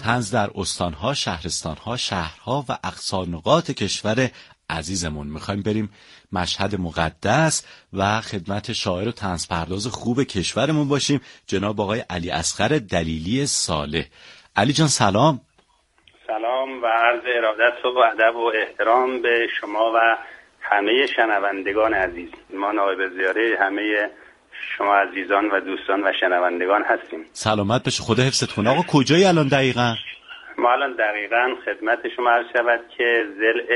طنز در استانها، شهرستانها، شهرها و اقصانقاط کشور عزیزمون. میخوایم بریم مشهد مقدس و خدمت شاعر و طنز پرداز خوب کشورمون باشیم، جناب آقای علی اصغر دلیلی صالح. علی جان سلام. سلام و عرض ارادت و ادب و احترام به شما و همه شنوندگان عزیز. ما نایب زیاره همه شما عزیزان و دوستان و شنوندگان هستیم. سلامت بشه، خدا حفظت کنه. آقا کجایی الان دقیقاً؟ ما الان دقیقاً خدمت شما عرض شود که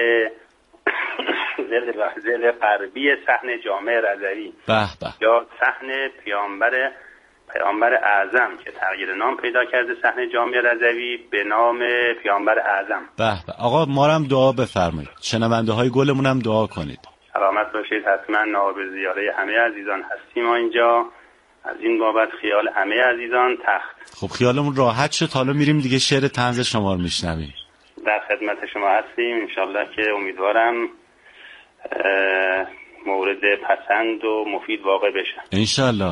ضلع غربی صحن جامع رضوی یا صحن پیامبر اعظم که تغییر نام پیدا کرده، صحن جامع رضوی به نام پیامبر اعظم. آقا ما هم دعا بفرمایید، شنونده های گلمون هم دعا کنید. سلامت باشید. حتما نائب زیاره همه عزیزان هستیم ما اینجا. از این بابت خیال همه عزیزان تخت. خب خیالمون راحت شد، حالا میریم دیگه شعر طنز شما رو میشنویم. در خدمت شما هستیم انشالله که امیدوارم مورد پسند و مفید واقع بشه انشالله.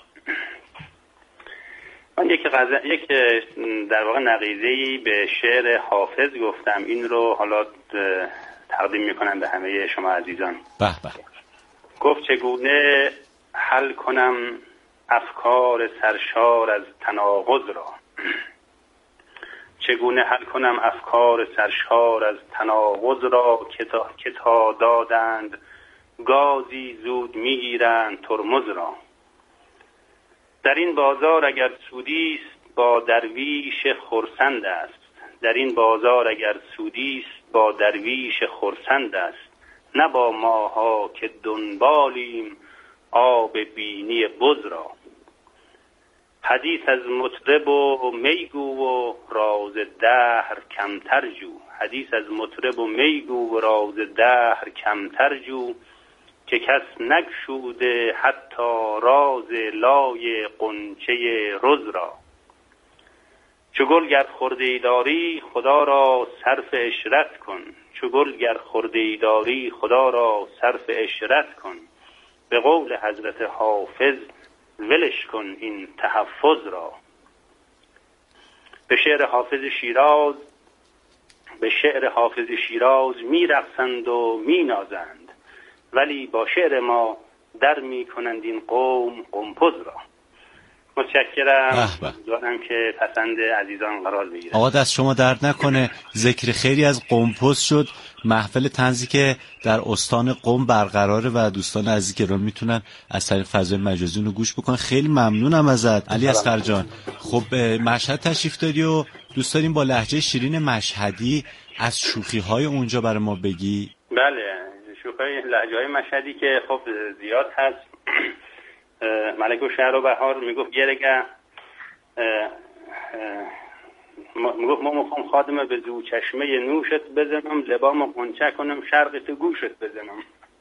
من یک در واقع نقیضه‌ای به شعر حافظ گفتم، این رو حالا تقدیم میکنم به همه شما عزیزان. گفت چگونه حل کنم افکار سرشار از تناقض را، چگونه حل کنم افکار سرشار از تناقض را، که تا دادند گازی زود میگیرند ترمز را. در این بازار اگر سودیست با درویش خرسند است، در این بازار اگر سودیست با درویش خرسند است، نه با ماها که دنبالیم آب بینی بز را. حدیث از مطرب و میگو و راز دهر کمتر جو، حدیث از مطرب و میگو و راز دهر کمتر جو، که کس نگشوده حتی راز لای قنچه رز را. چو گل گر خرده داری خدا را صرف عشرت کن، چو گل گر خرده داری خدا را صرف عشرت کن، به قول حضرت حافظ ولش کن این تحفظ را. به شعر حافظ شیراز می رقصند و می نازند، ولی با شعر ما در می کنند این قوم قمپز را. متشکرم. دارم که پسند عزیزان قرار بگیرم. آقا دست شما درد نکنه، ذکر خیری از قمپز شد. محفل طنزی که در استان قم برقراره و دوستان عزیزی که رو میتونن از طریق فضای مجازی رو گوش بکنن. خیلی ممنونم ازت علی اصغر جان. خب مشهد تشریف داری و دوست داریم با لهجه شیرین مشهدی از شوخی‌های اونجا برای ما بگی. بله، شوخی لهجه‌های مشهدی که خب زیاد هست. ملک و شهر و بهار میگفت گرگه، میگفت ما میخوام خادمه به زو چشمه نوشت بزنم، لبام قنچه کنم شرق تو گوشت بزنم.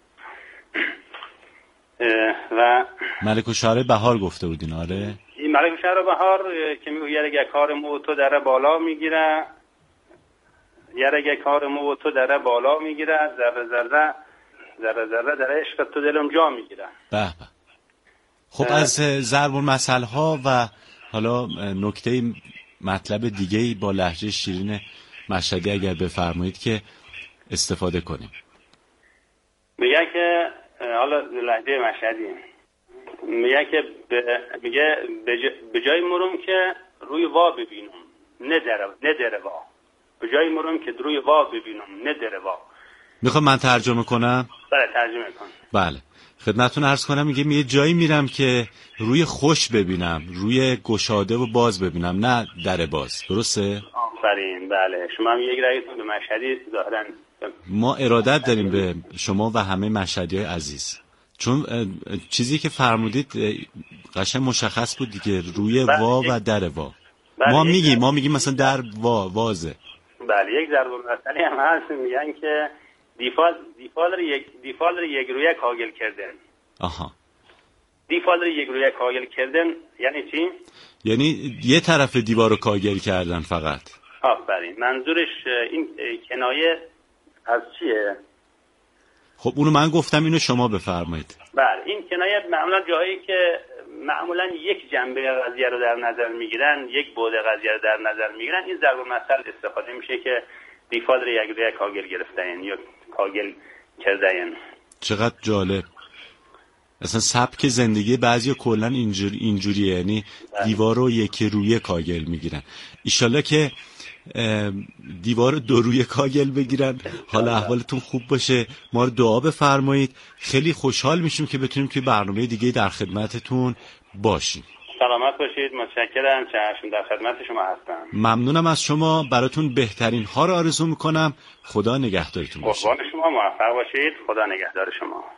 و ملک و شهر بهار گفته بودین؟ آره این ملک و شهر و بهار که میگفت یرگه کار مو تو دره بالا میگیره، یرگه کار مو تو دره بالا میگیره، ذره ذره در عشق تو دلم جا میگیره. به. خب از ضرب المثل ها و حالا نکته مطلب دیگه‌ای با لهجه شیرین مشهدی اگر بفرمایید که استفاده کنیم. میگه که حالا لهجه مشهدی میگه که به جای مرم که روی وا ببینم ندره وا، به جای مرم که روی وا ببینم ندره وا. میخوام من ترجمه کنم؟ بله ترجمه کن. بله خدمتتون عرض کنم، میگه یه جایی میرم که روی خوش ببینم، روی گشاده و باز ببینم، نه در باز. درسته؟ آفرین. بله شما هم یک رأیتون به مشهدی ظاهرا. ما ارادت داریم به شما و همه مشهدی‌های عزیز، چون چیزی که فرمودید قشنگ مشخص بود دیگه، روی وا و در وا. ما میگیم مثلا در وازه. بله یک ضرب المثلی هم هست میگن که دیفال یک رویه کاگل کردن. آها. دیفال یک رویه کاگل کردن یعنی چی؟ یعنی یه طرف دیوار رو کاگل کردن فقط. آفرین. منظورش این کنایه از چیه؟ خب اونو من گفتم، اینو شما بفرمایید. بله این کنایه معمولا جایی که معمولا یک جنبه قضیه رو در نظر میگیرن، یک بعد قضیه رو در نظر میگیرن، این ضرب المثل استفاده میشه که دیفادر یک کاگل گرفتن یا کاگل کردن. چقدر جالب. اصلا سبک زندگی بعضی کلا اینجوریه، یعنی دیوار رو یکی روی کاگل میگیرن. ایشالله که دیوار دو روی کاگل بگیرن. حالا احوالتون خوب باشه، ما رو دعا بفرمایید. خیلی خوشحال میشیم که بتونیم توی برنامه دیگه در خدمتتون باشیم. سلامت باشید. متشکرم. چشم در خدمت شما هستم. ممنونم از شما. براتون بهترین ها رو آرزو میکنم. خدا نگهدارتون باشه. قربان شما، موفق باشید. خدا نگهدار شما.